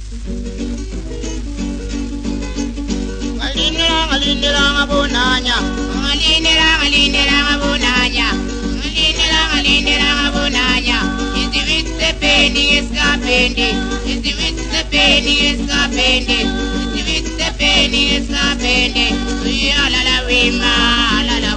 Ngalindela ngabonanya Isivitse peni eskapende Uyalala wima, alala